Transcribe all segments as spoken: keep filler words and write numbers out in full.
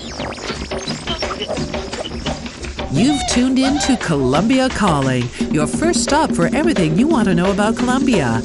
You've tuned in to Colombia Calling, your first stop for everything you want to know about Colombia.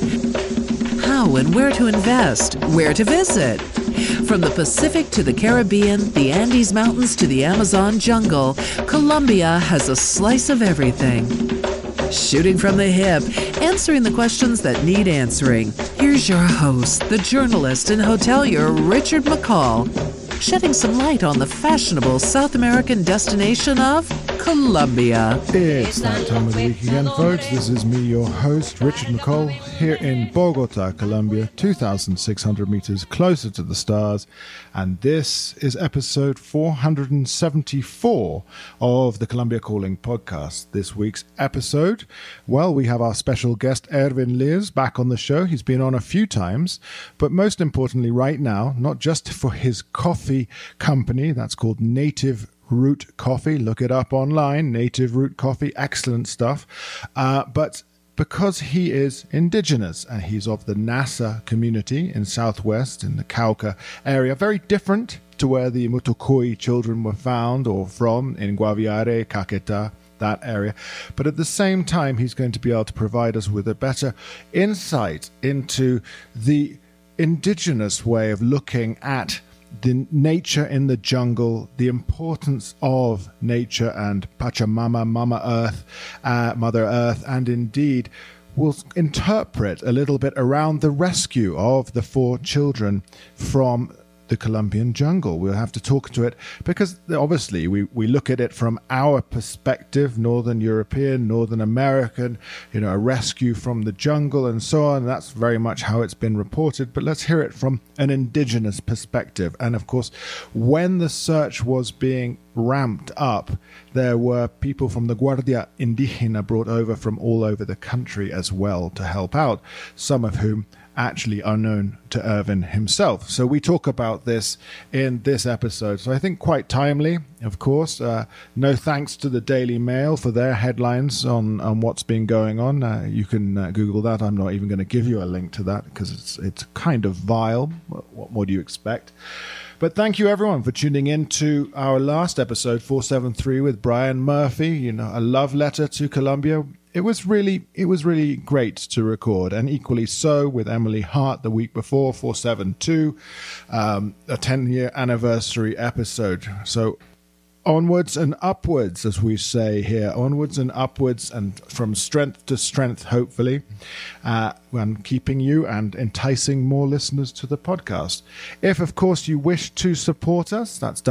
How and where to invest, where to visit. From the Pacific to the Caribbean, the Andes Mountains to the Amazon jungle, Colombia has a slice of everything. Shooting from the hip, answering the questions that need answering. Here's your host, the journalist and hotelier Richard McCall, shedding some light on the fashionable South American destination of Colombia. It's that time of the week again, folks. This is me, your host, Richard McCall, here in Bogota, Colombia, two thousand six hundred meters closer to the stars. And this is episode four hundred seventy-four of the Colombia Calling podcast. This week's episode, well, we have our special guest, Erwin Liz, back on the show. He's been on a few times, but most importantly right now, not just for his coffee company, that's called Native Root Coffee. Look it up online, Native Root Coffee, excellent stuff. Uh, but because he is indigenous and he's of the Nasa community in Southwest, in the Cauca area, very different to where the Mutucuy children were found or from in Guaviare, Caquetá, that area. But at the same time, he's going to be able to provide us with a better insight into the indigenous way of looking at the nature in the jungle, the importance of nature and Pachamama, Mama Earth, uh, Mother Earth, and indeed will interpret a little bit around the rescue of the four children from the Colombian jungle. We'll have to talk to it because obviously we, we look at it from our perspective, Northern European, Northern American, you know, a rescue from the jungle and so on. That's very much how it's been reported, but let's hear it from an indigenous perspective. And of course, when the search was being ramped up, there were people from the Guardia Indígena brought over from all over the country as well to help out, some of whom actually are known to Erwin himself. So we talk about this in this episode. So I think quite timely, of course. Uh, no thanks to the Daily Mail for their headlines on, on what's been going on. Uh, you can uh, Google that. I'm not even going to give you a link to that because it's it's kind of vile. What more do you expect? But thank you, everyone, for tuning in to our last episode, four seventy-three, with Brian Murphy. You know, a love letter to Colombia. It was really, it was really great to record, and equally so with Emily Hart the week before, four seventy-two, um, a ten-year anniversary episode. So onwards and upwards, as we say here, onwards and upwards, and from strength to strength, hopefully, uh, and keeping you and enticing more listeners to the podcast. If, of course, you wish to support us, that's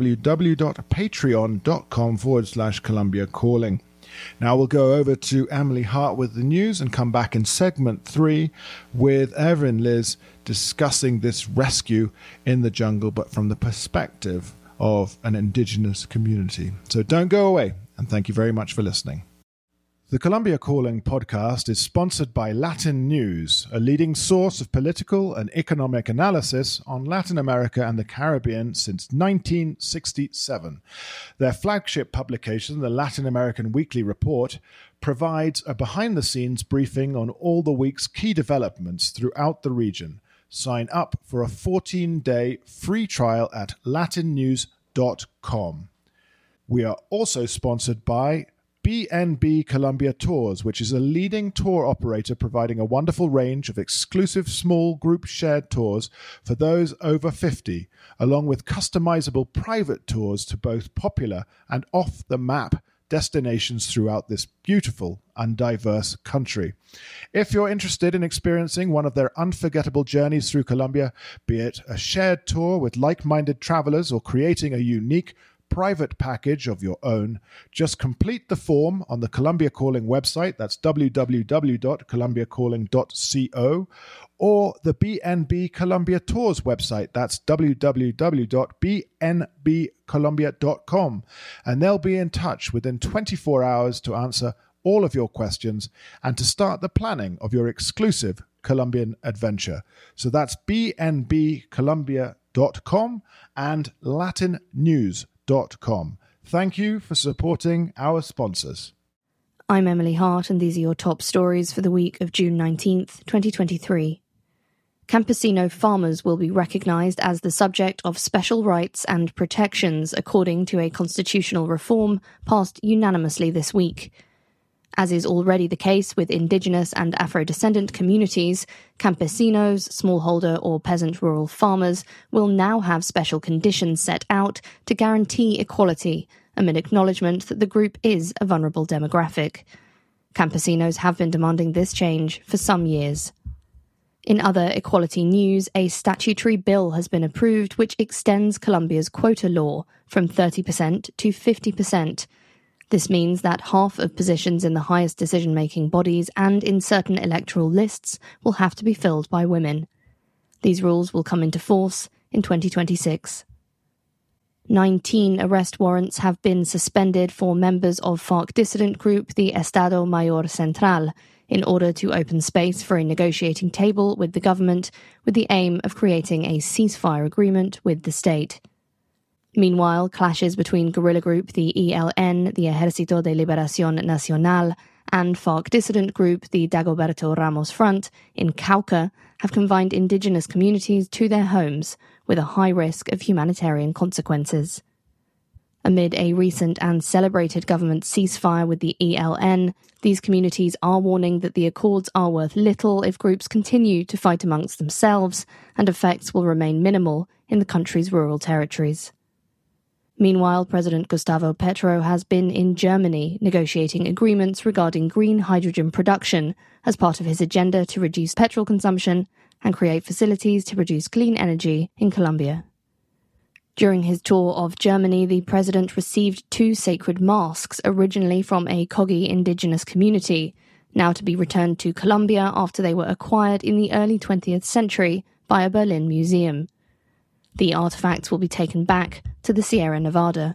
www.patreon.com forward slash Colombia Calling. Now we'll go over to Emily Hart with the news and come back in segment three with Erwin Liz discussing this rescue in the jungle, but from the perspective of an indigenous community. So don't go away, and thank you very much for listening. The Colombia Calling podcast is sponsored by Latin News, a leading source of political and economic analysis on Latin America and the Caribbean since nineteen sixty-seven. Their flagship publication, the Latin American Weekly Report, provides a behind-the-scenes briefing on all the week's key developments throughout the region. Sign up for a fourteen-day free trial at latin news dot com. We are also sponsored by B and B Colombia Tours, which is a leading tour operator providing a wonderful range of exclusive small group shared tours for those over fifty, along with customizable private tours to both popular and off-the-map destinations throughout this beautiful and diverse country. If you're interested in experiencing one of their unforgettable journeys through Colombia, be it a shared tour with like-minded travelers or creating a unique private package of your own, just complete the form on the Colombia Calling website, that's w w w dot colombia calling dot co, or the B and B Colombia Tours website, that's w w w dot b n b colombia dot com, and they'll be in touch within twenty-four hours to answer all of your questions and to start the planning of your exclusive Colombian adventure. So that's b n b colombia dot com and latin news dot com. Thank you for supporting our sponsors. I'm Emily Hart, and these are your top stories for the week of June nineteenth, twenty twenty-three. Campesino farmers will be recognized as the subject of special rights and protections according to a constitutional reform passed unanimously this week. As is already the case with indigenous and Afro-descendant communities, campesinos, smallholder or peasant rural farmers will now have special conditions set out to guarantee equality, amid acknowledgement that the group is a vulnerable demographic. Campesinos have been demanding this change for some years. In other equality news, a statutory bill has been approved which extends Colombia's quota law from thirty percent to fifty percent. This means that half of positions in the highest decision-making bodies and in certain electoral lists will have to be filled by women. These rules will come into force in twenty twenty-six. Nineteen arrest warrants have been suspended for members of FARC dissident group, the Estado Mayor Central, in order to open space for a negotiating table with the government with the aim of creating a ceasefire agreement with the state. Meanwhile, clashes between guerrilla group the E L N, the Ejército de Liberación Nacional, and FARC dissident group the Dagoberto Ramos Front in Cauca have confined indigenous communities to their homes with a high risk of humanitarian consequences. Amid a recent and celebrated government ceasefire with the E L N, these communities are warning that the accords are worth little if groups continue to fight amongst themselves, and effects will remain minimal in the country's rural territories. Meanwhile, President Gustavo Petro has been in Germany negotiating agreements regarding green hydrogen production as part of his agenda to reduce petrol consumption and create facilities to produce clean energy in Colombia. During his tour of Germany, the president received two sacred masks originally from a Kogi indigenous community, now to be returned to Colombia after they were acquired in the early twentieth century by a Berlin museum. The artifacts will be taken back to the Sierra Nevada.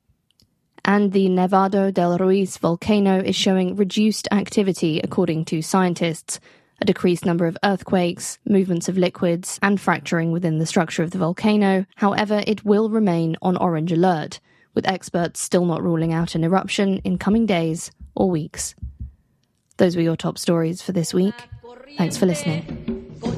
And the Nevado del Ruiz volcano is showing reduced activity according to scientists, a decreased number of earthquakes, movements of liquids, and fracturing within the structure of the volcano. However, it will remain on orange alert, with experts still not ruling out an eruption in coming days or weeks. Those were your top stories for this week. Thanks for listening.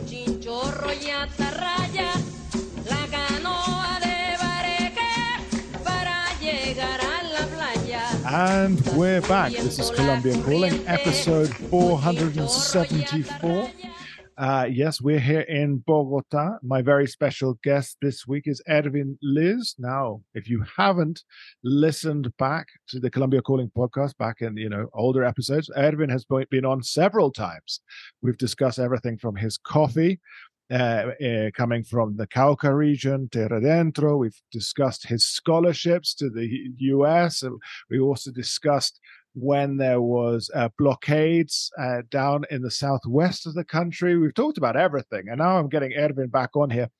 And we're back. This is Colombia Calling, episode four hundred seventy-four. Uh, yes, we're here in Bogota. My very special guest this week is Ervin Liz. Now, if you haven't listened back to the Colombia Calling podcast back in, you know, older episodes, Ervin has been on several times. We've discussed everything from his coffee, Uh, uh, coming from the Cauca region, Terra Dentro. We've discussed his scholarships to the U S. And we also discussed when there was uh, blockades uh, down in the southwest of the country. We've talked about everything. And now I'm getting Ervin back on here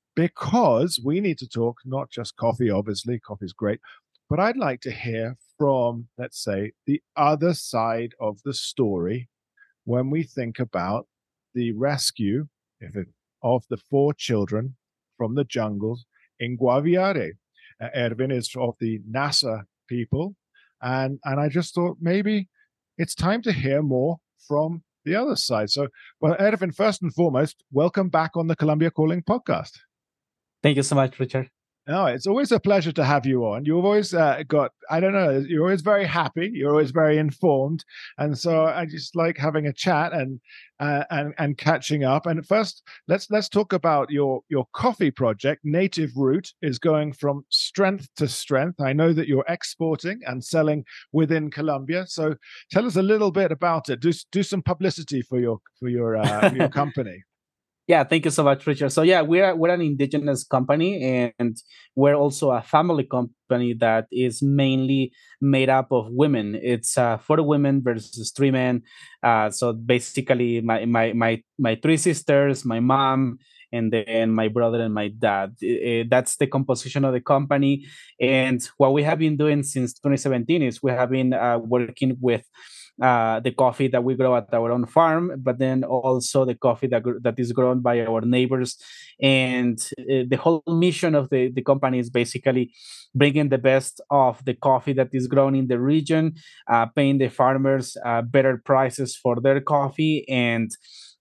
because we need to talk not just coffee, obviously. Coffee's great. But I'd like to hear from, let's say, the other side of the story when we think about the rescue, if it of the four children from the jungles in Guaviare. Uh, Ervin is of the NASA people, and, and I just thought maybe it's time to hear more from the other side. So, well, Ervin, first and foremost, welcome back on the Colombia Calling podcast. Thank you so much, Richard. No, it's always a pleasure to have you on. You've always uh, got, I don't know, you're always very happy. You're always very informed. And so I just like having a chat and uh, and and catching up. And first, let's let's talk about your, your coffee project. Native Root is going from strength to strength. I know that you're exporting and selling within Colombia. So tell us a little bit about it. Do, do some publicity for your, for your, uh, for your company. Yeah, thank you so much, Richard. So yeah, we're we're an indigenous company, and we're also a family company that is mainly made up of women. It's uh, four women versus three men. Uh, so basically, my my my my three sisters, my mom, and then my brother and my dad. Uh, that's the composition of the company. And what we have been doing since twenty seventeen is we have been uh, working with Uh, the coffee that we grow at our own farm, but then also the coffee that that is grown by our neighbors. And uh, the whole mission of the, the company is basically bringing the best of the coffee that is grown in the region, uh, paying the farmers uh, better prices for their coffee, and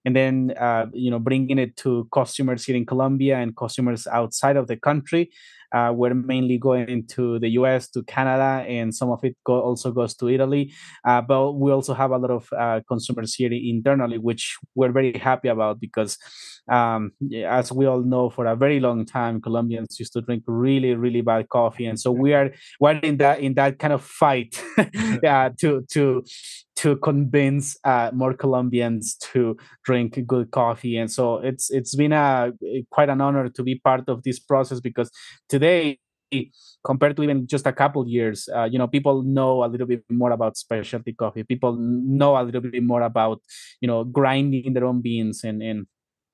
and then uh, you know bringing it to customers here in Colombia and customers outside of the country. Uh, we're mainly going to the U S, to Canada, and some of it go- also goes to Italy. Uh, but we also have a lot of uh, consumers here internally, which we're very happy about because, um, as we all know, for a very long time, Colombians used to drink really, really bad coffee, and so we are we're in that in that kind of fight uh, to to to convince uh, more Colombians to drink good coffee. And so it's it's been a quite an honor to be part of this process, because today, compared to even just a couple years, uh, you know, people know a little bit more about specialty coffee. People know a little bit more about, you know, grinding their own beans and and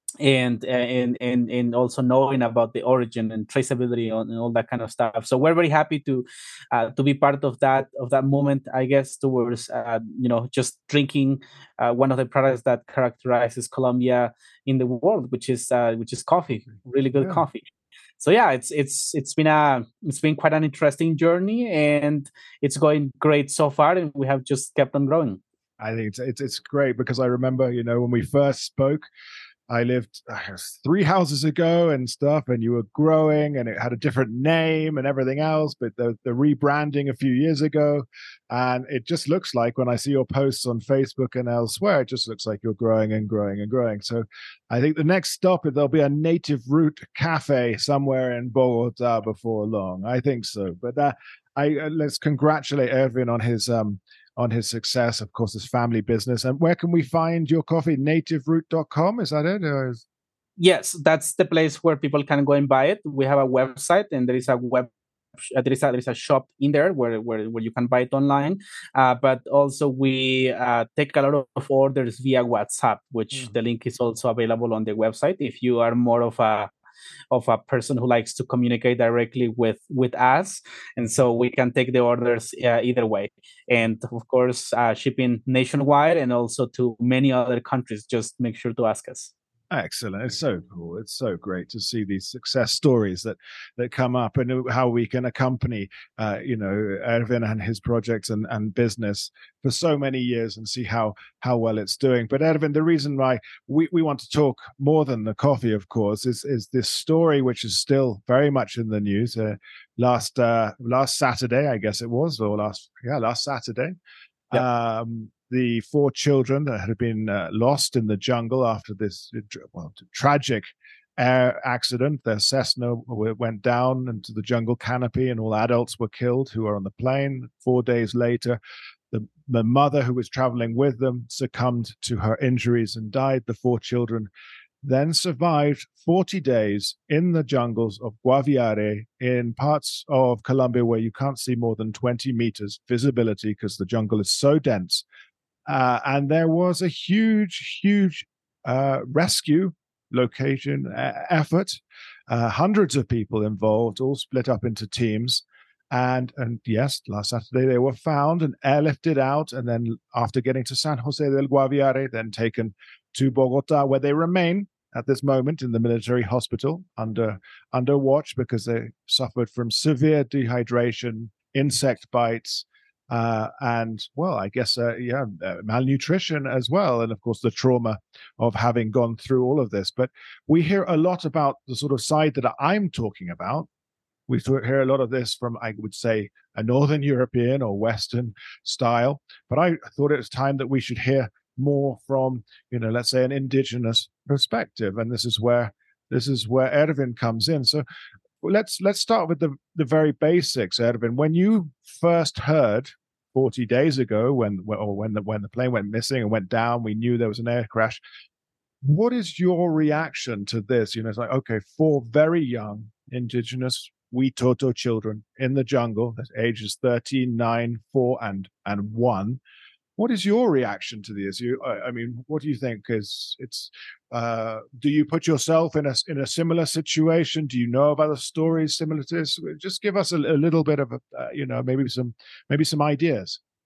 and and and and also knowing about the origin and traceability and all that kind of stuff. So we're very happy to uh, to be part of that of that moment, I guess, towards uh, you know just drinking uh, one of the products that characterizes Colombia in the world, which is uh, which is coffee, really good Yeah. coffee. So yeah, it's it's it's been a it's been quite an interesting journey, and it's going great so far, and we have just kept on growing. I think it's, it's it's great because I remember, you know, when we first spoke, I lived uh, three houses ago and stuff, and you were growing, and it had a different name and everything else. But the the rebranding a few years ago, and it just looks like when I see your posts on Facebook and elsewhere, it just looks like you're growing and growing and growing. So, I think the next stop there'll be a Native Root cafe somewhere in Bogota before long. I think so. But uh, I uh, let's congratulate Ervin on his um. on his success, of course, his family business. And where can we find your coffee? native root dot com, is that it? Or is... Yes, that's the place where people can go and buy it. We have a website, and there is a web uh, there is a there is a shop in there where where, where you can buy it online. Uh, but also we uh, take a lot of orders via WhatsApp, which mm-hmm. the link is also available on the website. If you are more of a of a person who likes to communicate directly with with us, and so we can take the orders uh, either way, and of course uh, shipping nationwide and also to many other countries. Just make sure to ask us. Excellent. It's so cool. It's so great to see these success stories that that come up, and how we can accompany uh, you know Ervin and his projects and, and business for so many years and see how how well it's doing. But Ervin, the reason why we, we want to talk more than the coffee, of course, is is this story which is still very much in the news. Uh, last uh, last Saturday, I guess it was, or last yeah last Saturday. Yep. Um, the four children that had been uh, lost in the jungle after this well, tragic air accident. Their Cessna went down into the jungle canopy, and all adults were killed who were on the plane. Four days later, the, the mother who was traveling with them succumbed to her injuries and died. The four children then survived forty days in the jungles of Guaviare, in parts of Colombia where you can't see more than twenty meters visibility because the jungle is so dense. Uh, and there was a huge, huge uh, rescue location uh, effort, uh, hundreds of people involved, all split up into teams. And and yes, last Saturday they were found and airlifted out, and then after getting to San Jose del Guaviare, then taken to Bogota, where they remain at this moment in the military hospital under under watch because they suffered from severe dehydration, insect bites, uh, and well, I guess uh, yeah, uh, malnutrition as well, and of course the trauma of having gone through all of this. But we hear a lot about the sort of side that I'm talking about. We hear a lot of this from, I would say, a Northern European or Western style. But I thought it was time that we should hear more from, you know, let's say an indigenous perspective. And this is where this is where Ervin comes in. So let's let's start with the, the very basics, Ervin. When you first heard forty days ago, when or when the when the plane went missing and went down, we knew there was an air crash. What is your reaction to this? You know, it's like, okay, four very young indigenous Witoto children in the jungle at ages thirteen, nine, four, and and one. What is your reaction to this? You, I mean, what do you think? Is it's? Uh, do you put yourself in a in a similar situation? Do you know of other stories similar to this? Just give us a, a little bit of, a, uh, you know, maybe some maybe some ideas.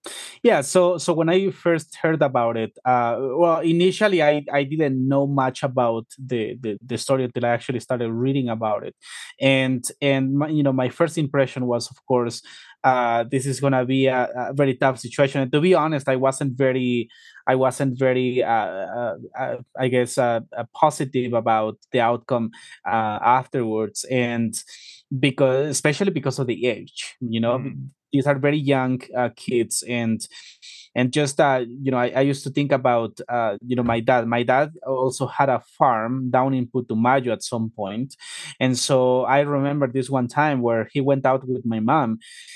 Yeah, so so when I first heard about it, uh, well, initially I, I didn't know much about the, the the story until I actually started reading about it, and and my, you know my first impression was, of course, uh, this is gonna be a, a very tough situation. And to be honest, I wasn't very I wasn't very uh, uh, uh, I guess uh, uh, positive about the outcome uh, afterwards, and because especially because of the age, you know. Mm. These are very young uh, kids, and and just uh, you know I, I used to think about uh, you know my dad my dad also had a farm down in Putumayo at some point, and so I remember this one time where he went out with my mom,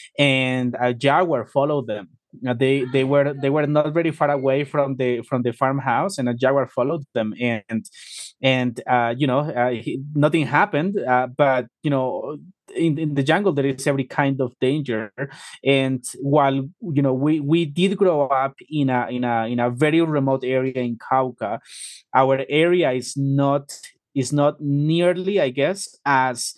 and a jaguar followed them. Uh, they they were they were not very far away from the from the farmhouse, and a jaguar followed them, and and uh, you know uh, he, nothing happened, uh, but you know in, in the jungle there is every kind of danger. And while you know we we did grow up in a in a in a very remote area in Cauca, our area is not is not nearly, I guess, as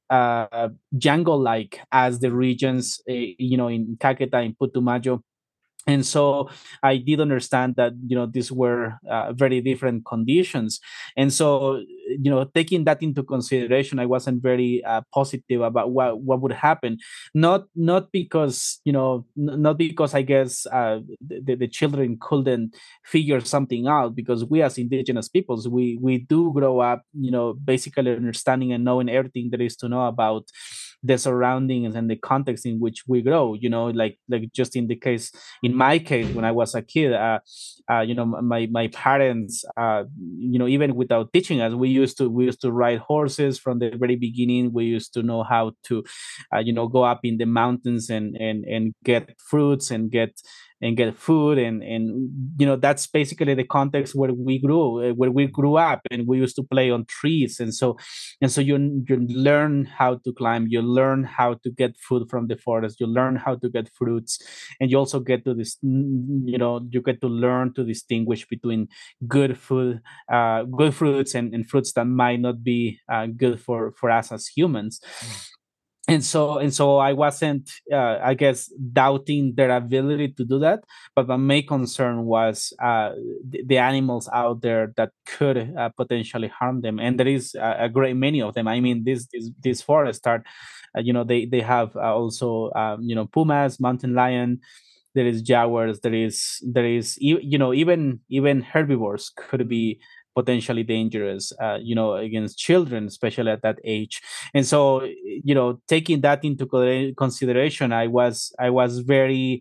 uh, jungle like as the regions uh, you know in Caqueta, in Putumayo. And so I did understand that you know these were uh, very different conditions. And so you know taking that into consideration, I wasn't very uh, positive about what what would happen. Not not because you know n- not because I guess uh, the, the children couldn't figure something out, because we as indigenous peoples, we we do grow up you know basically understanding and knowing everything there is to know about the surroundings and the context in which we grow. You know like like just in the case in my case, when I was a kid, uh, uh, you know, my my parents, uh, you know, even without teaching us, we used to we used to ride horses from the very beginning. We used to know how to, uh, you know, go up in the mountains and and and get fruits and get and get food, and and you know that's basically the context where we grew uh, where we grew up, and we used to play on trees. And so and so you you learn how to climb, you learn how to get food from the forest, you learn how to get fruits, and you also get to this you know you get to learn to distinguish between good food uh, good fruits and, and fruits that might not be uh, good for for us as humans. And so and so I wasn't uh, I guess doubting their ability to do that, but my main concern was uh, the, the animals out there that could uh, potentially harm them. And there is a, a great many of them. I mean, this this, this forest are uh, you know they they have uh, also um, you know pumas, mountain lion, there is jaguars, there is there is e- you know even even herbivores could be potentially dangerous uh, you know against children, especially at that age. And so you know taking that into co- consideration, i was i was very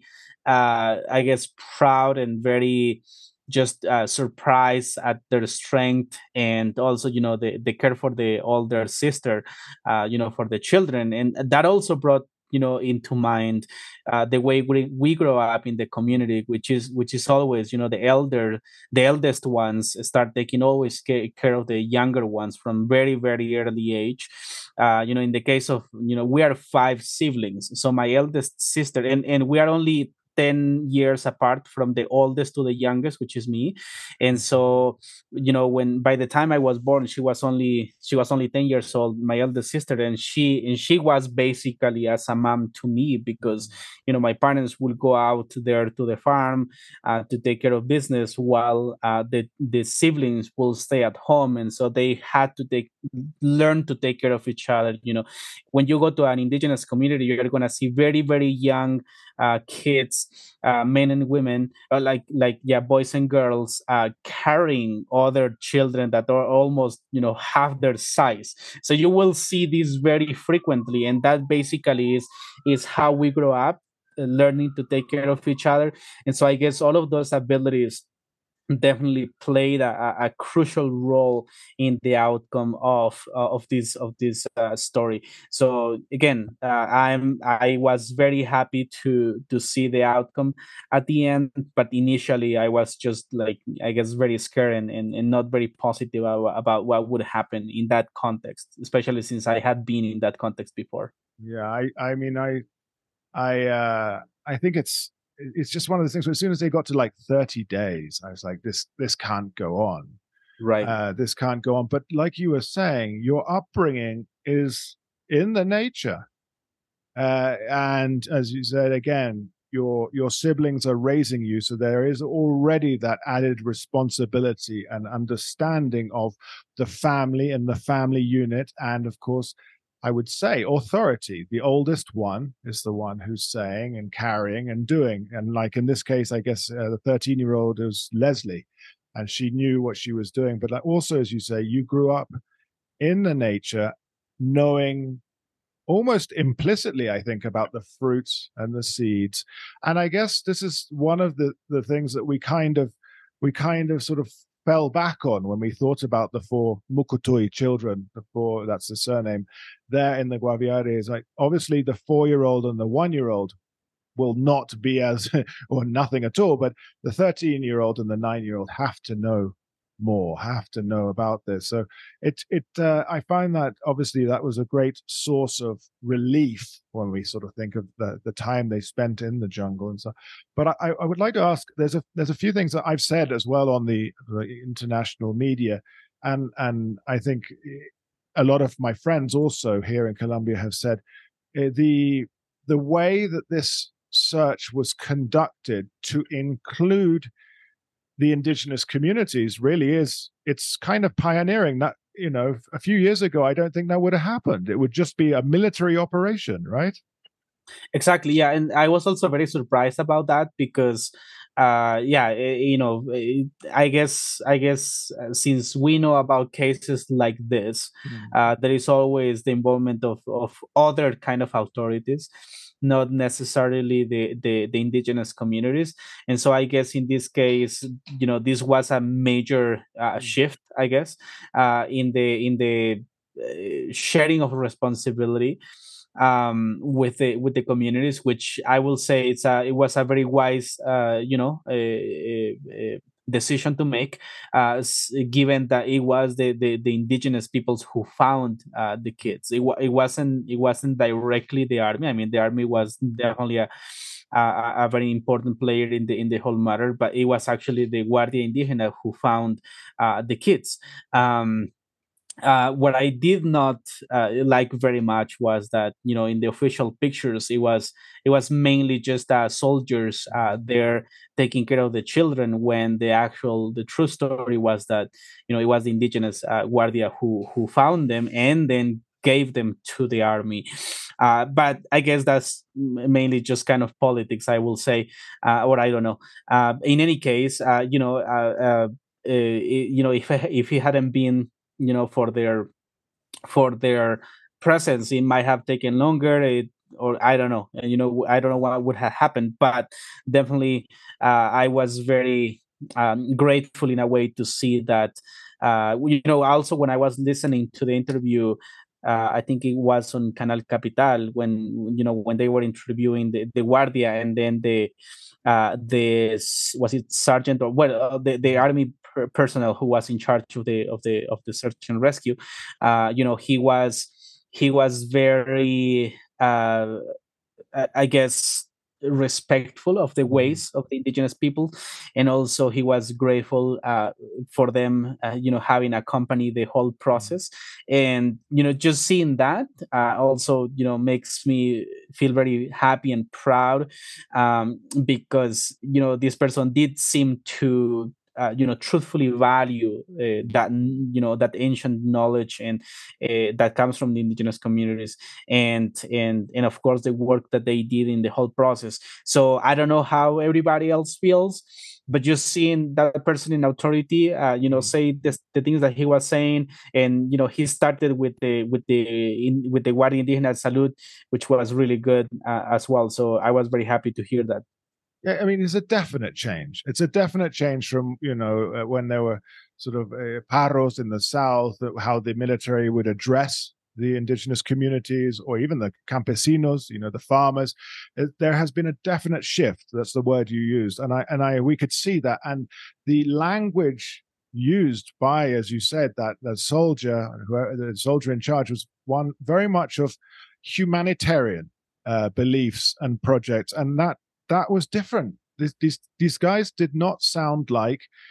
uh I guess proud and very just uh, surprised at their strength, and also you know the, the care for the older sister, uh, you know for the children. And that also brought you know into mind uh, the way we, we grow up in the community, which is which is always you know the elder the eldest ones start taking always ca- care of the younger ones from very very early age. Uh, you know in the case of you know we are five siblings, so my eldest sister, and and we are only ten years apart from the oldest to the youngest, which is me. And so you know when by the time I was born, she was only she was only ten years old, my eldest sister. And she and she was basically as a mom to me, because you know my parents will go out there to the farm uh, to take care of business, while uh, the the siblings will stay at home. And so they had to take learn to take care of each other. You know when you go to an indigenous community, you're going to see very very young uh, kids, uh, men and women, uh, like like yeah, boys and girls, uh, carrying other children that are almost you know half their size. So you will see this very frequently, and that basically is is how we grow up, uh, learning to take care of each other. And so I guess all of those abilities definitely played a, a a crucial role in the outcome of uh, of this of this uh, story. So again, uh, I'm I was very happy to to see the outcome at the end, but initially I was just like I guess very scared, and, and, and not very positive about, about what would happen in that context, especially since I had been in that context before. Yeah, I, I mean, I, I, uh, I think it's, it's just one of those things where as soon as they got to like thirty days, I was like, this, this can't go on. Right. Uh, this can't go on. But like you were saying, your upbringing is in the nature. Uh, and as you said, again, your your siblings are raising you, so there is already that added responsibility and understanding of the family and the family unit, and of course, I would say authority. The oldest one is the one who's saying and carrying and doing. And like in this case, I guess uh, the thirteen-year-old is Leslie, and she knew what she was doing. But also, as you say, you grew up in the nature, knowing almost implicitly, I think, about the fruits and the seeds. And I guess this is one of the, the things that we kind of we kind of sort of fell back on when we thought about the four Mukutui children, the four, that's the surname, there in the Guaviare. Is like, obviously the four-year-old and the one-year-old will not be as, or nothing at all, but the thirteen-year-old and the nine-year-old have to know more, have to know about this. So it it uh, I find that obviously that was a great source of relief when we sort of think of the the time they spent in the jungle and so. But I, I would like to ask, there's a there's a few things that I've said as well on the, the international media, and and I think a lot of my friends also here in Colombia have said uh, the the way that this search was conducted to include the indigenous communities really is, it's kind of pioneering. That, you know, a few years ago, I don't think that would have happened. It would just be a military operation, right? Exactly. Yeah. And I was also very surprised about that because, uh, yeah, you know, I guess, I guess uh, since we know about cases like this, mm. uh, there is always the involvement of, of other kind of authorities, not necessarily the, the, the indigenous communities. And so I guess in this case, you know, this was a major uh, shift, I guess, uh, in the, in the uh, sharing of responsibility um with the with the communities, which I will say it's a it was a very wise uh you know a, a decision to make, uh given that it was the the, the indigenous peoples who found uh the kids. It, it wasn't it wasn't directly the army. I mean, the army was definitely a a, a very important player in the in the whole matter, but it was actually the Guardia Indígena who found uh the kids. um Uh, what I did not uh, like very much was that, you know, in the official pictures, it was it was mainly just uh, soldiers uh, there taking care of the children, when the actual the true story was that, you know, it was the indigenous uh, Guardia who who found them and then gave them to the army. Uh, but I guess that's mainly just kind of politics, I will say, uh, or I don't know. Uh, in any case, uh, you know, uh, uh, uh, you know, if if he hadn't been, you know, for their for their presence, it might have taken longer, it, or I don't know, you know, I don't know what would have happened. But definitely uh, I was very um, grateful in a way to see that, uh, you know, also when I was listening to the interview, uh, I think it was on Canal Capital, when, you know, when they were interviewing the, the Guardia, and then the uh, the was it sergeant or well uh, the the army per- personnel who was in charge of the of the of the search and rescue. Uh, you know, he was he was very uh, I guess respectful of the ways of the indigenous people, and also he was grateful uh, for them, uh, you know, having accompanied the whole process. And, you know, just seeing that uh, also, you know, makes me feel very happy and proud, um, because, you know, this person did seem to Uh, you know, truthfully value uh, that, you know, that ancient knowledge and uh, that comes from the indigenous communities, and and and of course the work that they did in the whole process. So I don't know how everybody else feels, but just seeing that person in authority, uh, you know, say this, the things that he was saying, and, you know, he started with the with the in, with the Guardia Indígena Salud, which was really good uh, as well. So I was very happy to hear that. Yeah, I mean, it's a definite change. It's a definite change from, you know, uh, when there were sort of uh, paros in the south, uh, how the military would address the indigenous communities, or even the campesinos, you know, the farmers. It, there has been a definite shift. That's the word you used, and I and I we could see that. And the language used by, as you said, that the soldier, the soldier in charge, was one very much of humanitarian uh, beliefs and projects, and that. That was different. This, these these guys did not sound like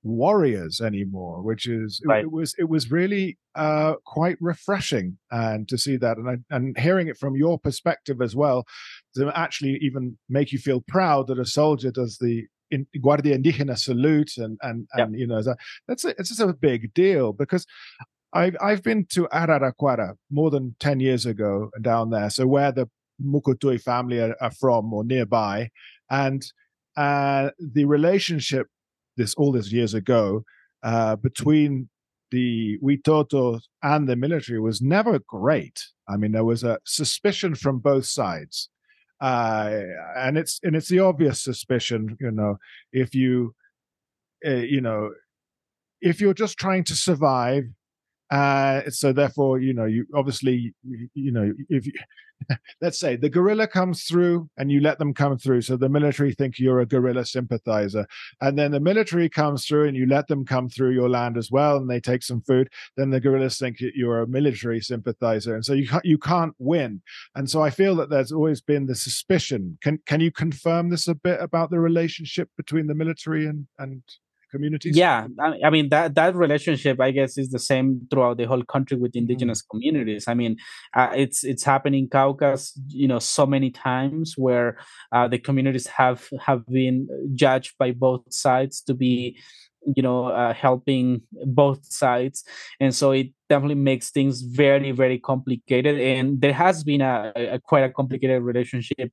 warriors anymore, which is it, Right. it was it was really uh, quite refreshing and to see that, and I, and hearing it from your perspective as well, to actually even make you feel proud that a soldier does the in, Guardia Indígena salute, and and Yep. and you know that, that's a, it's just a big deal, because I've I've been to Araraquara more than ten years ago down there, so where the Mukutui family are, are from or nearby, and uh, the relationship this all these years ago uh, between the Witoto and the military was never great. I mean, there was a suspicion from both sides, uh, and it's and it's the obvious suspicion. You know, if you, uh, you know, if you're just trying to survive, uh, so therefore, you know, you obviously, you, you know, if you, let's say the guerrilla comes through and you let them come through, so the military think you're a guerrilla sympathizer, and then the military comes through and you let them come through your land as well, and they take some food, then the guerrillas think you're a military sympathizer, and so you can't, you can't win. And so I feel that there's always been the suspicion. Can can you confirm this a bit about the relationship between the military and and communities? Yeah, I, I mean that that relationship, I guess, is the same throughout the whole country with indigenous communities. I mean, uh, it's it's happened in Caucasus, you know, so many times where uh, the communities have have been judged by both sides to be, you know, uh, helping both sides, and so it definitely makes things very very complicated. And there has been a, a quite a complicated relationship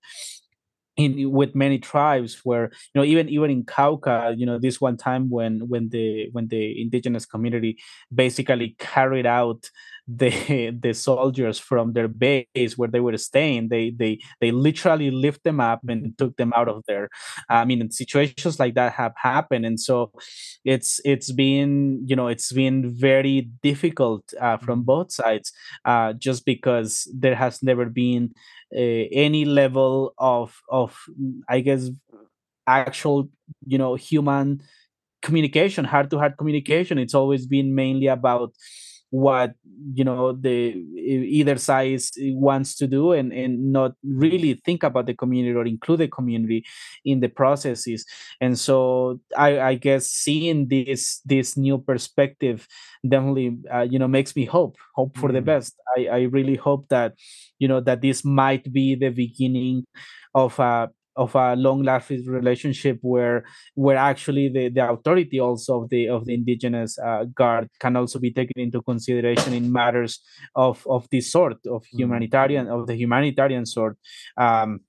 in with many tribes, where, you know, even even in Cauca, you know, this one time when when the when the indigenous community basically carried out the the soldiers from their base where they were staying, they they they literally lift them up and took them out of there. I mean, situations like that have happened, and so it's it's been, you know, it's been very difficult uh, from both sides, uh, just because there has never been uh, any level of of I guess actual, you know, human communication, heart to heart communication. It's always been mainly about what, you know, the e- either side is- wants to do, and and not really think about the community or include the community in the processes. And so i i guess seeing this this new perspective definitely, uh, you know, makes me hope hope for the Mm. best. I i really hope that, you know, that this might be the beginning of a of a long lasting relationship where where actually the, the authority also of the of the indigenous uh, guard can also be taken into consideration in matters of of this sort of Mm. humanitarian of the humanitarian sort. um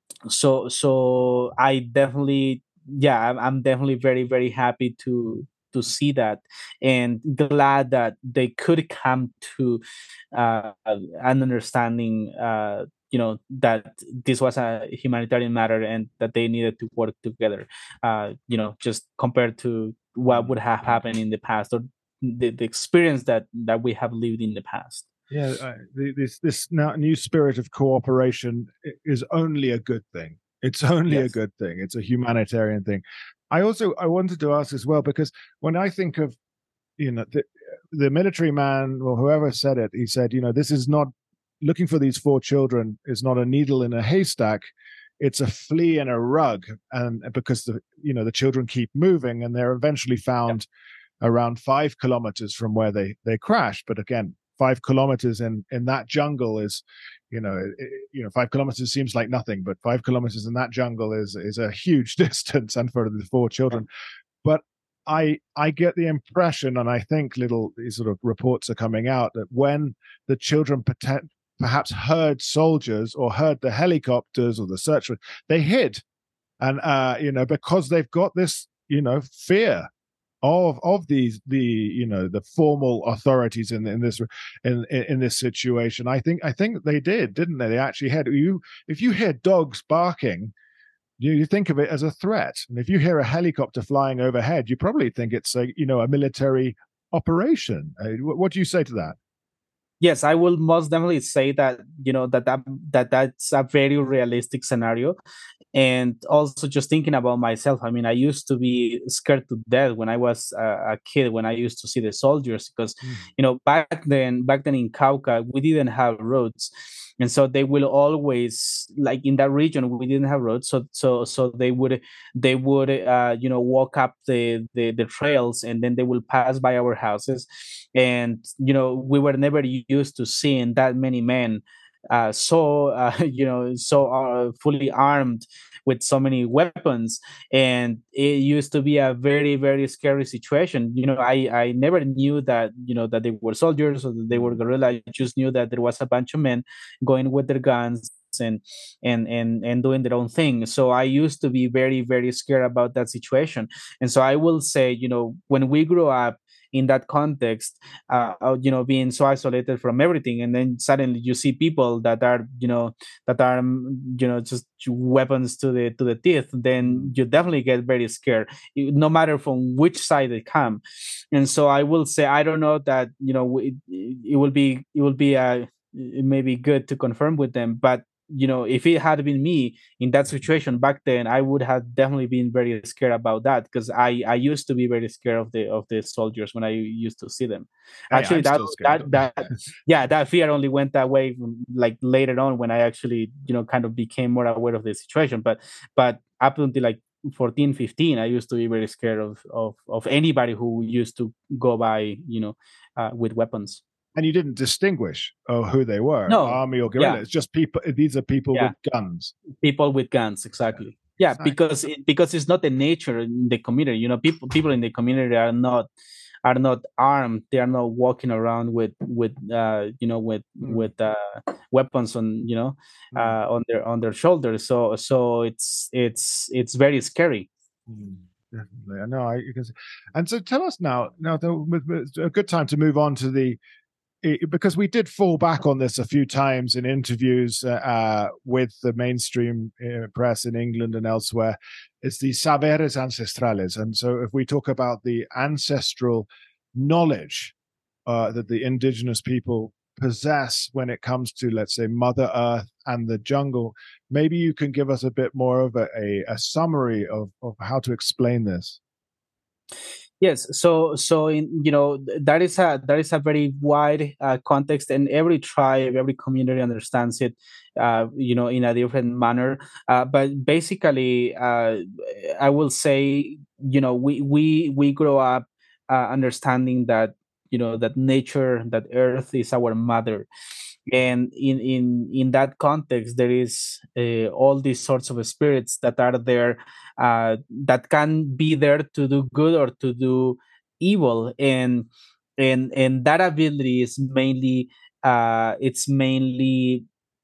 so so I definitely, yeah, I'm, I'm definitely very very happy to to see that, and glad that they could come to uh, an understanding, uh, you know, that this was a humanitarian matter and that they needed to work together, uh, you know, just compared to what would have happened in the past, or the, the experience that that we have lived in the past. Yeah, uh, the, this this now new spirit of cooperation i- is only a good thing. It's only a Yes. good thing. It's a humanitarian thing. I also I wanted to ask as well, because when I think of, you know, the, the military man or whoever said it, he said, you know, this is not, looking for these four children is not a needle in a haystack. It's a flea in a rug, and because the you know the children keep moving, and they're eventually found around five kilometers from where they they crashed. But again, five kilometers in in that jungle is, you know, it, you know, five kilometers seems like nothing, but five kilometers in that jungle is is a huge distance, and for the four children. But I I get the impression, and I think little these sort of reports are coming out, that when the children pretend, perhaps heard soldiers or heard the helicopters or the search, they hid, and uh, you know, because they've got this, you know, fear of of these the you know the formal authorities in in this in in this situation. I think I think they did, didn't they? They actually had you. If you hear dogs barking, you, you think of it as a threat, and if you hear a helicopter flying overhead, you probably think it's a you know a military operation. Uh, what, what do you say to that? Yes, I will most definitely say that, you know, that that, that that's a very realistic scenario. And also just thinking about myself, I mean, I used to be scared to death when I was a, a kid, when I used to see the soldiers, because, Mm. you know, back then back then in Cauca we didn't have roads, and so they will always, like in that region we didn't have roads, so so so they would they would uh, you know walk up the, the the trails, and then they will pass by our houses, and you know we were never used to seeing that many men uh, so uh, you know so uh, fully armed with so many weapons, and it used to be a very very scary situation. you know i i never knew that you know that they were soldiers or that they were guerrilla. I just knew that there was a bunch of men going with their guns and and and and doing their own thing. So I used to be very very scared about that situation. And so I will say, you know when we grew up in that context, uh, of, you know being so isolated from everything, and then suddenly you see people that are you know that are mm, you know just weapons to the to the teeth, then you definitely get very scared, you- no matter from which side they come. And so I will say, I don't know that you know it, it will be it will be uh it may be good to confirm with them, but you know if it had been me in that situation back then, I would have definitely been very scared about that, because i i used to be very scared of the of the soldiers when I used to see them. Hey, Actually, I'm that still scared. that that yeah, that fear only went that way from, like later on, when I actually you know kind of became more aware of the situation. but but up until like fourteen, fifteen, I used to be very scared of of of anybody who used to go by you know uh, with weapons. And you didn't distinguish oh, who they were, No. army or guerrilla. Yeah. It's just people. These are people Yeah. with guns. People with guns, exactly. Yeah, Exactly. because it, because it's not the nature in the community. You know, people people in the community are not are not armed. They are not walking around with with uh, you know with Mm. with uh, weapons on you know Mm. uh, on their on their shoulders. So so it's it's it's very scary. Mm, definitely. I know. I you can see. And so tell us now. Now, though, with- with- it's a good time to move on to the i- because we did fall back on this a few times in interviews uh, uh, with the mainstream uh, press in England and elsewhere. It's the saberes ancestrales, and so if we talk about the ancestral knowledge uh, that the indigenous people possess when it comes to, let's say, Mother Earth and the jungle, maybe you can give us a bit more of a, a, a summary of, of how to explain this. Yes, so so in you know th- that is a that is a very wide uh, context, and every tribe, every community understands it, uh, you know, in a different manner. Uh, but basically, uh, I will say, you know, we we we grow up uh, understanding that you know that nature, that Earth is our mother, and in in in that context, there is uh, all these sorts of spirits that are there, uh, that can be there to do good or to do evil, and and and that ability is mainly uh it's mainly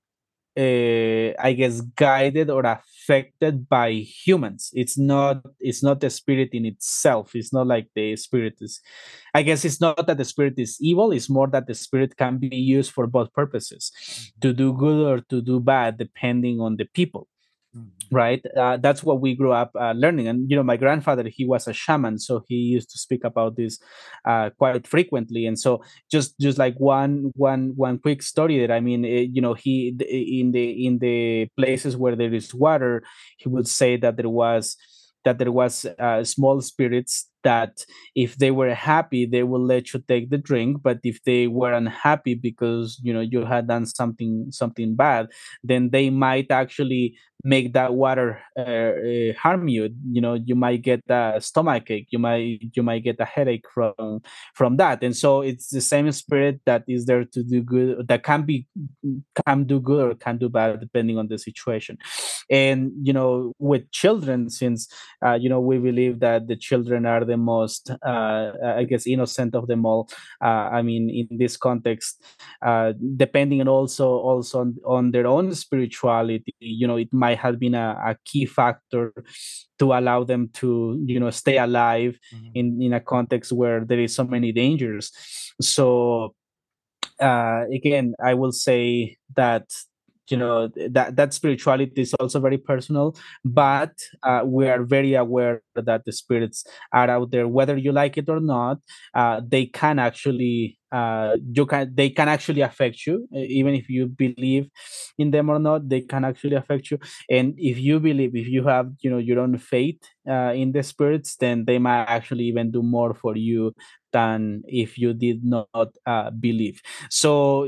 uh, I guess guided or affected by humans. It's not it's not the spirit in itself. It's not like the spirit is, I guess it's not that the spirit is evil, it's more that the spirit can be used for both purposes, to do good or to do bad, depending on the people. Right, uh, that's what we grew up uh, learning. And you know my grandfather, he was a shaman, so he used to speak about this uh, quite frequently. And so just just like one one one quick story, that I mean, eh, you know he in the in the places where there is water, he would say that there was that there was uh, small spirits that if they were happy, they will let you take the drink, but if they were unhappy because you know you had done something something bad, then they might actually make that water uh, uh, harm you. You know, you might get a stomach ache, you might you might get a headache from from that. And so it's the same spirit that is there to do good, that can be can do good or can do bad depending on the situation. And you know with children, since uh, you know we believe that the children are the most uh, I guess innocent of them all. uh, I mean, in this context, uh, depending on also also on, on their own spirituality, you know it might have been a, a key factor to allow them to you know stay alive Mhm. in in a context where there is so many dangers. So uh, again, I will say that you know that that spirituality is also very personal, but uh, we are very aware that the spirits are out there, whether you like it or not. Uh, they can actually uh, you can they can actually affect you, e- even if you believe in them or not. They can actually affect you, and if you believe, if you have you know your own faith uh, in the spirits, then they might actually even do more for you than if you did not uh, believe. So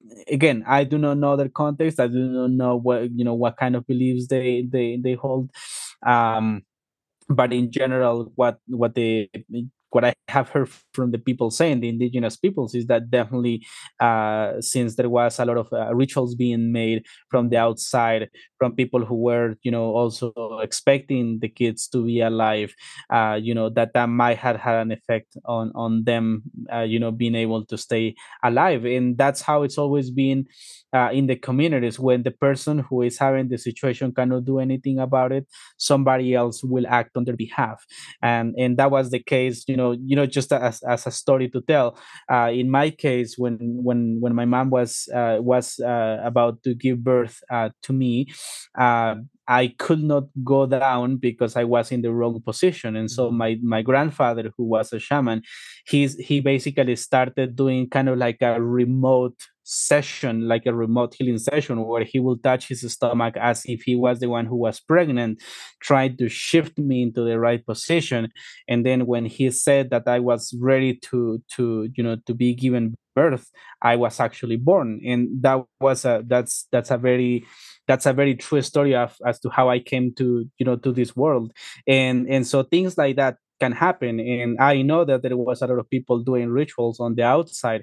again, I do not know their context. I do not know what you know what kind of beliefs they they they hold. Um, but in general, what what they what I have heard from the people saying, the indigenous peoples, is that definitely, uh, since there was a lot of uh, rituals being made from the outside, from people who were, you know, also expecting the kids to be alive, uh, you know, that that might have had an effect on on them, uh, you know, being able to stay alive, and that's how it's always been uh, in the communities. When the person who is having the situation cannot do anything about it, somebody else will act on their behalf, and and that was the case, you know you know just as, as a story to tell. Uh, in my case, when when when my mom was uh, was uh, about to give birth uh, to me, uh, I could not go down because I was in the wrong position, and so my my grandfather, who was a shaman, he's he basically started doing kind of like a remote session, like a remote healing session, where he will touch his stomach as if he was the one who was pregnant, trying to shift me into the right position. And then when he said that I was ready to to you know to be given birth, I was actually born. And that was a that's that's a very that's a very true story of as to how I came to you know to this world. And and so things like that can happen, and I know that there was a lot of people doing rituals on the outside,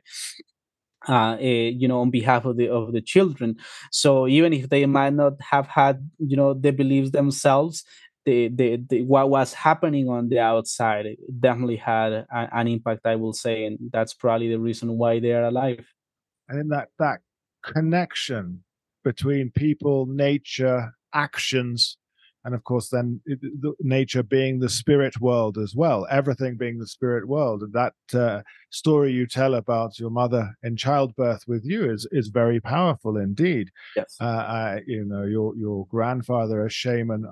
uh, eh, you know, on behalf of the of the children. So even if they might not have had, you know, the beliefs themselves, the, the, the what was happening on the outside definitely had a, an impact, I will say, and that's probably the reason why they are alive. And then that that connection between people, nature, actions, and of course then it, the, nature being the spirit world as well, everything being the spirit world. And that uh, story you tell about your mother in childbirth with you is is very powerful indeed. Yes. Uh, I, you know, your your grandfather, a shaman,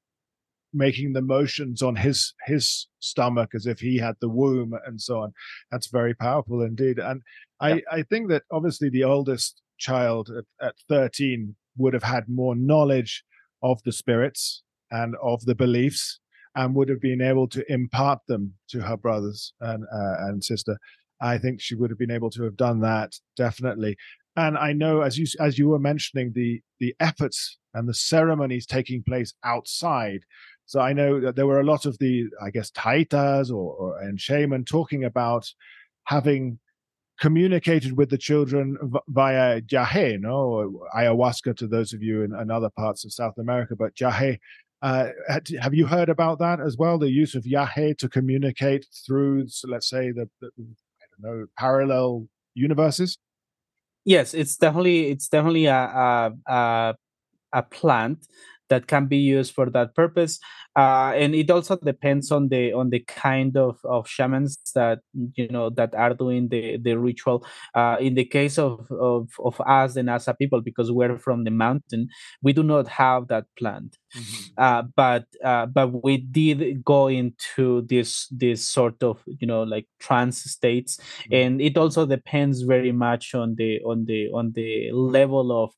making the motions on his his stomach as if he had the womb and so on. That's very powerful indeed. And I, Yeah. I think that obviously the oldest child at, at thirteen would have had more knowledge of the spirits and of the beliefs, and would have been able to impart them to her brothers and uh, and sister. I think she would have been able to have done that, definitely. And I know, as you as you were mentioning, the the efforts and the ceremonies taking place outside. So I know that there were a lot of the, I guess, taitas or, or and shaman talking about having communicated with the children v- via jahe, no, or ayahuasca to those of you in, in other parts of South America, but jahe. Uh, have you heard about that as well? The use of yahe to communicate through, so let's say, the, the I don't know, parallel universes. Yes, it's definitely it's definitely a a, a, a plant that can be used for that purpose, uh, and it also depends on the on the kind of, of shamans that you know that are doing the the ritual. Uh, in the case of, of of us, the Nasa people, because we're from the mountain, we do not have that plant. Mm-hmm. Uh, but uh, but we did go into this this sort of you know like trance states, Mm-hmm. and it also depends very much on the on the on the level of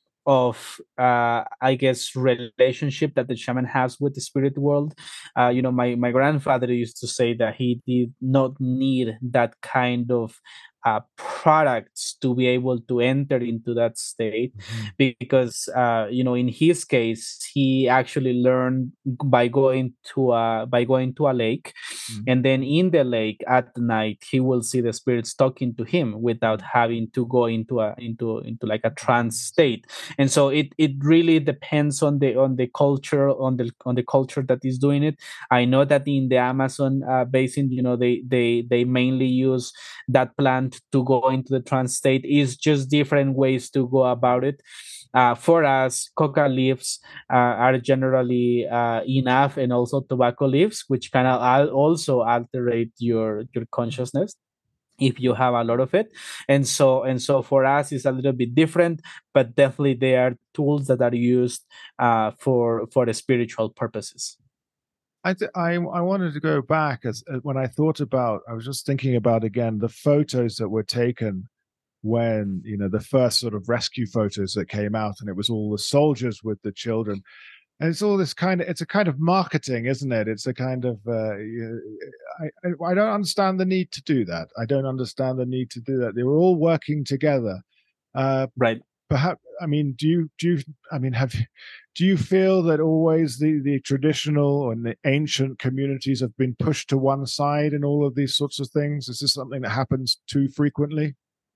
of uh I guess relationship that the shaman has with the spirit world. Uh you know my my grandfather used to say that he did not need that kind of uh products to be able to enter into that state, Mm-hmm. because uh you know in his case he actually learned by going to a by going to a lake, Mm-hmm. and then in the lake at night he will see the spirits talking to him without having to go into a into into like a trance state. And so it it really depends on the on the culture on the on the culture that is doing it. I know that in the Amazon uh, basin, you know they they they mainly use that plant to go into the trance state. Is just different ways to go about it. Uh, for us, coca leaves uh, are generally uh, enough, and also tobacco leaves, which kind of al- also alterate your your consciousness if you have a lot of it. And so and so for us it's a little bit different, but definitely they are tools that are used uh, for for the spiritual purposes. I, th- I I wanted to go back as, as when I thought about, I was just thinking about again the photos that were taken when, you know, the first sort of rescue photos that came out, and it was all the soldiers with the children, and it's all this kind of, it's a kind of marketing, isn't it? It's a kind of uh, I, I I don't understand the need to do that. I don't understand the need to do that. They were all working together Uh, right. Perhaps, I mean, do you do you? I mean, have do you feel that always the the traditional and the ancient communities have been pushed to one side in all of these sorts of things? Is this something that happens too frequently?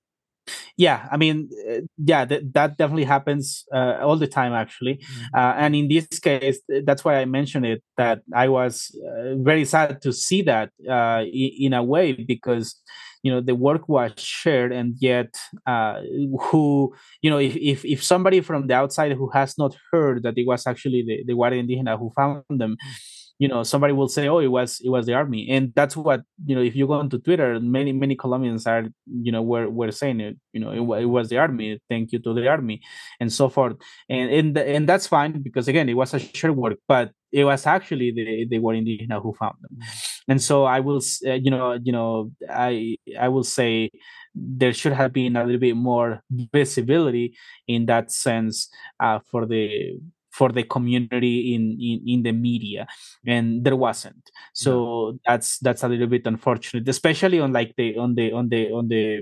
Yeah, I mean, uh, yeah, that that definitely happens uh, all the time, actually. Mm. Uh, and in this case, that's why I mentioned it. That I was uh, very sad to see that uh, in, in a way, because you know the work was shared, and yet uh, who you know if, if if somebody from the outside who has not heard that it was actually the, the Guardia Indígena who found them, you know, somebody will say, "Oh, it was it was the army," and that's what, you know. If you go onto Twitter, many many Colombians are, you know, were were saying it. You know, it, wa- it was the army. Thank you to the army, and so forth. And and the, and that's fine, because again, it was a shared work, but it was actually the the Guardia Indígena who found them. And so I will, s- uh, you know, you know, I I will say there should have been a little bit more visibility in that sense, uh, for the for the community in, in in the media, and there wasn't. So that's that's a little bit unfortunate, especially on like the on the on the on the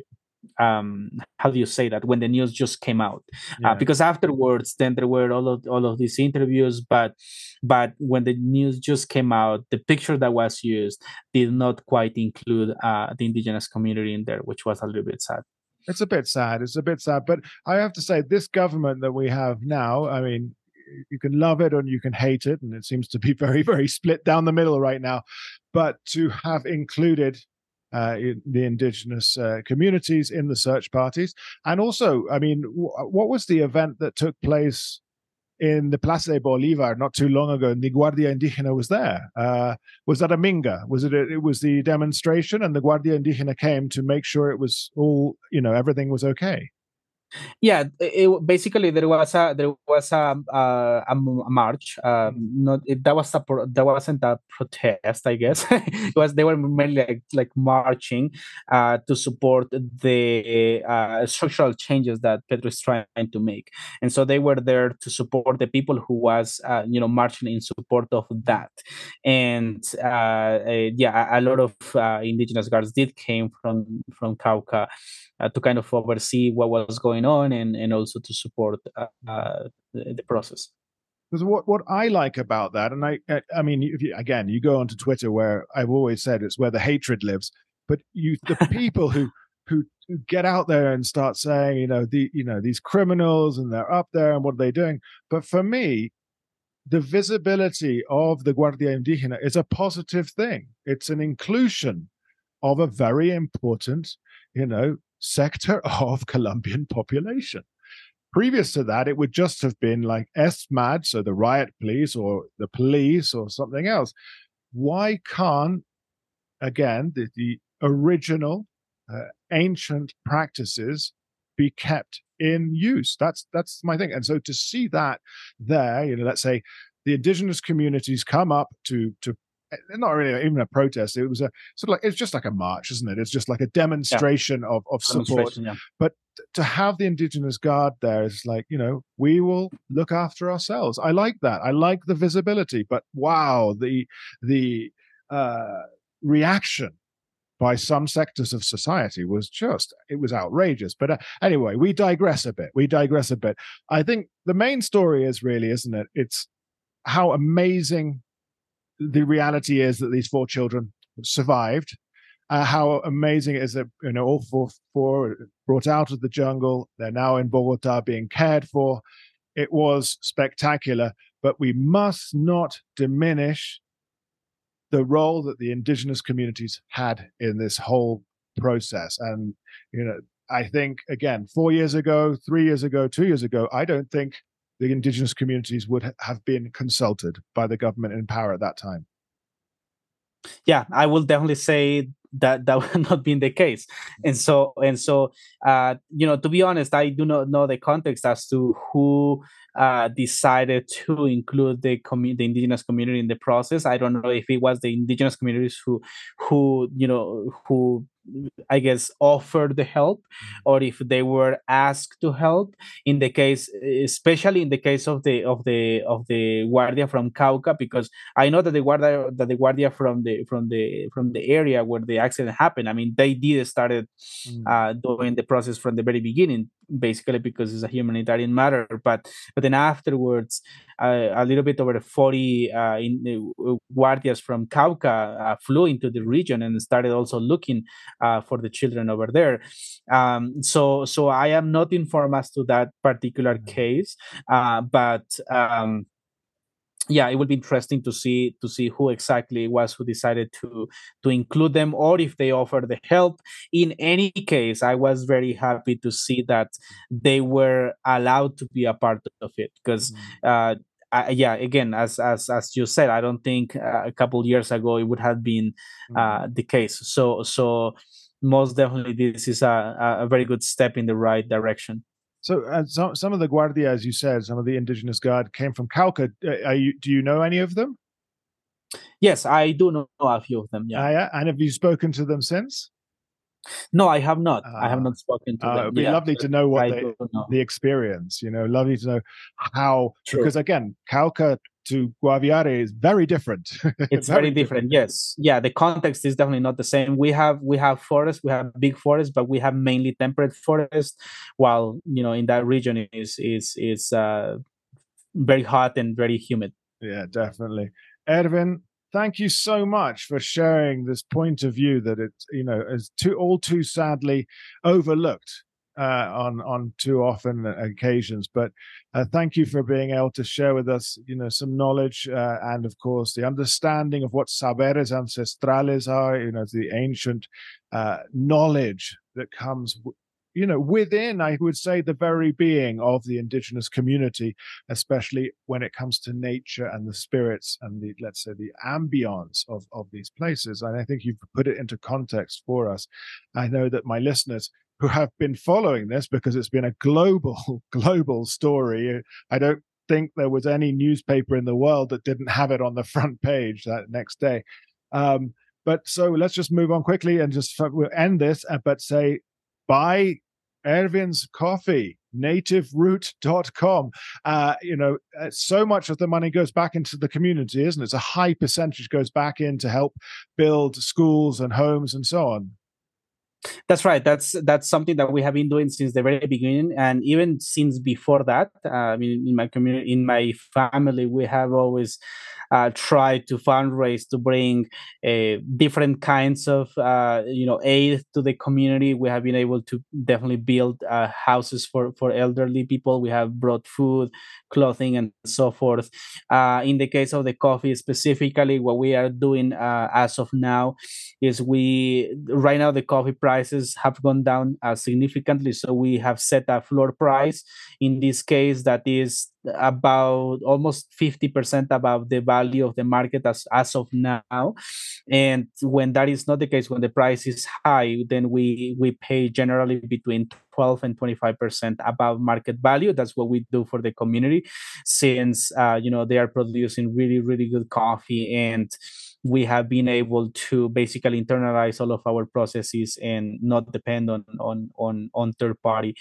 um how do you say that, when the news just came out. Uh, Yeah. because afterwards then there were all of all of these interviews, but but when the news just came out, the picture that was used did not quite include uh the indigenous community in there, which was a little bit sad. It's a bit sad. It's a bit sad. But I have to say, this government that we have now, I mean, you can love it or you can hate it. And it seems to be very, very split down the middle right now. But to have included uh, the indigenous uh, communities in the search parties. And also, I mean, w- what was the event that took place in the Plaza de Bolivar not too long ago, and the Guardia Indígena was there? Uh, was that a Minga? Was it? A, it was the demonstration, and the Guardia Indígena came to make sure it was all, you know, everything was okay. Yeah, it, it- basically there was a there was a a, a m- a march. Uh, Mm. not it, that was a pro, that wasn't a protest, I guess. It was, they were mainly like, like marching uh, to support the uh, structural changes that Petro is trying to make, and so they were there to support the people who was uh, you know marching in support of that. And uh, uh, yeah, a, a lot of uh, indigenous guards did came from from Cauca, uh, to kind of oversee what was going on, and, and also to support uh, uh, the, the process. Because what, what I like about that, and I I mean, if you, again, you go onto Twitter, where I've always said it's where the hatred lives. But you, the people who who get out there and start saying, you know, the you know these criminals, and they're up there, and what are they doing? But for me, the visibility of the Guardia Indígena is a positive thing. It's an inclusion of a very important, you know, sector of Colombian population. Previous to that, it would just have been like ESMAD, so the riot police or the police or something else. Why can't, again, the, the original uh, ancient practices be kept in use? That's that's my thing. And so to see that there, you know, let's say the indigenous communities come up to to not really even a protest. It was a sort of like, it's just like a march, isn't it? It's just like a demonstration yeah. of of support. Yeah. But to have the indigenous guard there is like, you know, we will look after ourselves. I like that. I like the visibility. But wow, the the uh, reaction by some sectors of society was just, it was outrageous. But uh, anyway, we digress a bit. We digress a bit. I think the main story is really, isn't it? It's how amazing the reality is that these four children survived. Uh, how amazing it is that, you know, all four, four brought out of the jungle. They're now in Bogota being cared for. It was spectacular, but we must not diminish the role that the indigenous communities had in this whole process. And, you know, I think, again, four years ago, three years ago, two years ago, I don't think the indigenous communities would ha- have been consulted by the government in power at that time. Yeah, I will definitely say that that would not been the case. And so and so uh you know, to be honest, I do not know the context as to who uh decided to include the commu- the indigenous community in the process. I don't know if it was the indigenous communities who who you know who I guess offered the help, or if they were asked to help. In the case, especially in the case of the of the of the Guardia from Cauca, because I know that the Guardia that the Guardia from the from the from the area where the accident happened, I mean, they did started uh, doing the process from the very beginning. basically because it's a humanitarian matter. But but then afterwards, uh, a little bit over forty uh, in, uh, guardias from Cauca uh, flew into the region and started also looking uh, for the children over there. Um, so so I am not informed as to that particular case, uh, but. Um, yeah, it would be interesting to see to see who exactly it was who decided to to include them, or if they offer the help. In any case, I was very happy to see that they were allowed to be a part of it, because mm-hmm. uh, I, yeah, again, as as as you said, I don't think uh, a couple years ago it would have been uh, mm-hmm. the case. So so most definitely, this is a, a very good step in the right direction. So, uh, some some of the Guardia, as you said, some of the indigenous guard came from Cauca. Are you, do you know any of them? Yes, I do know a few of them. Yeah. Uh, yeah. And have you spoken to them since? No, I have not. Uh, I have not spoken to uh, them. It'd be yeah, lovely to know what I they, know. the experience. You know, lovely to know how. True. Because again, Cauca to Guaviare is very different. It's very, very different. different. Yes, yeah. The context is definitely not the same. We have we have forests, we have big forests, but we have mainly temperate forests. While you know, in that region is is is uh, very hot and very humid. Yeah, definitely. Erwin, thank you so much for sharing this point of view that it's you know is too all too sadly overlooked uh, on on too often occasions. But uh, thank you for being able to share with us, you know, some knowledge uh, and of course the understanding of what saberes ancestrales are. You know, the ancient uh, knowledge that comes, you know, within, I would say, the very being of the indigenous community, especially when it comes to nature and the spirits and the, let's say, the ambience of, of these places. And I think you've put it into context for us. I know that my listeners who have been following this, because it's been a global, global story, I don't think there was any newspaper in the world that didn't have it on the front page that next day. Um, but so let's just move on quickly and just we'll end this, but say, buy Erwin's coffee, native root dot com. Uh, you know, so much of the money goes back into the community, isn't it? It's a high percentage goes back in to help build schools and homes and so on. That's right. That's that's something that we have been doing since the very beginning, and even since before that. Uh, I mean, in my community, in my family, we have always uh, tried to fundraise to bring uh, different kinds of uh, you know aid to the community. We have been able to definitely build uh, houses for for elderly people. We have brought food, clothing, and so forth. Uh, in the case of the coffee specifically, what we are doing uh, as of now is we right now the coffee prices have gone down uh, significantly. So we have set a floor price in this case that is about almost fifty percent above the value of the market as, as of now. And when that is not the case, when the price is high, then we, we pay generally between twelve and twenty-five percent above market value. That's what we do for the community, since, uh, you know, they are producing really, really good coffee, and we have been able to basically internalize all of our processes and not depend on on on, on third party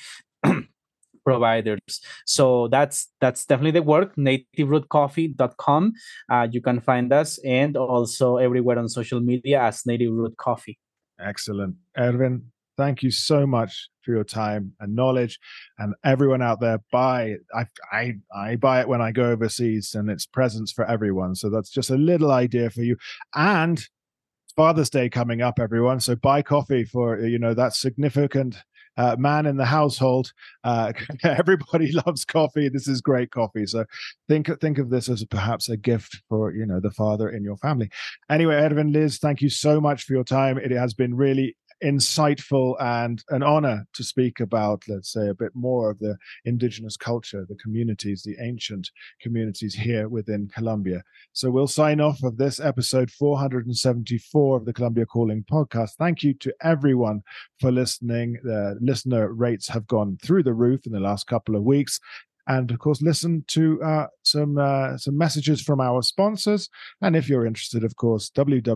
providers. So that's that's definitely the work. native root coffee dot com. Uh, you can find us, and also everywhere on social media as Native Root Coffee. Excellent. Erwin, thank you so much for your time and knowledge. And everyone out there, buy I I I buy it when I go overseas, and it's presents for everyone. So that's just a little idea for you. And Father's Day coming up, everyone. So buy coffee for, you know, that significant uh, man in the household. Uh, everybody loves coffee. This is great coffee. So think think of this as perhaps a gift for, you know, the father in your family. Anyway, Erwin, Liz, thank you so much for your time. It has been really insightful and an honor to speak about, let's say, a bit more of the indigenous culture, the communities, the ancient communities here within Colombia. So we'll sign off of this episode four hundred seventy-four of the Colombia Calling podcast. Thank you to everyone for listening. The listener rates have gone through the roof in the last couple of weeks. And of course, listen to uh, some uh, some messages from our sponsors. And if you're interested, of course,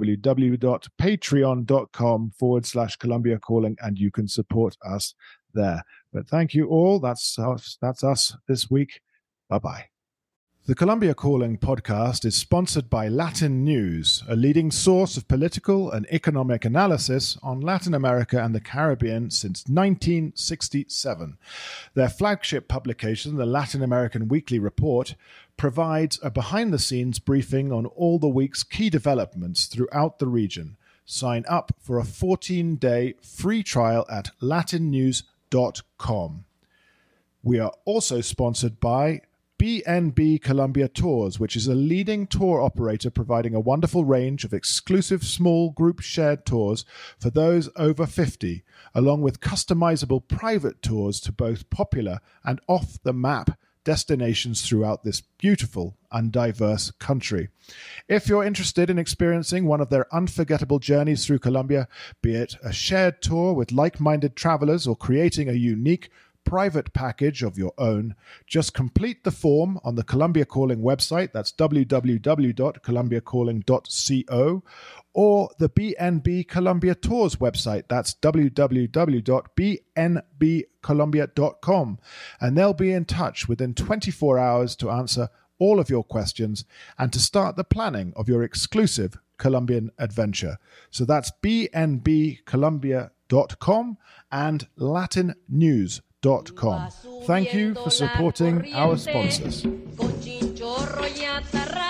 www.patreon.com forward slash Colombia Calling, and you can support us there. But thank you all. That's us, that's us this week. Bye-bye. The Colombia Calling podcast is sponsored by Latin News, a leading source of political and economic analysis on Latin America and the Caribbean since nineteen sixty-seven. Their flagship publication, the Latin American Weekly Report, provides a behind-the-scenes briefing on all the week's key developments throughout the region. Sign up for a fourteen-day free trial at latin news dot com. We are also sponsored by B N B Colombia Tours, which is a leading tour operator providing a wonderful range of exclusive small group shared tours for those over fifty, along with customizable private tours to both popular and off-the-map destinations throughout this beautiful and diverse country. If you're interested in experiencing one of their unforgettable journeys through Colombia, be it a shared tour with like-minded travelers or creating a unique private package of your own, just complete the form on the Colombia Calling website, that's w w w dot colombia calling dot co, or the B N B Colombia Tours website, that's w w w dot b n b colombia dot com, and they'll be in touch within twenty-four hours to answer all of your questions and to start the planning of your exclusive Colombian adventure. So that's b n b colombia dot com and latin news dot com. Thank you for supporting our sponsors.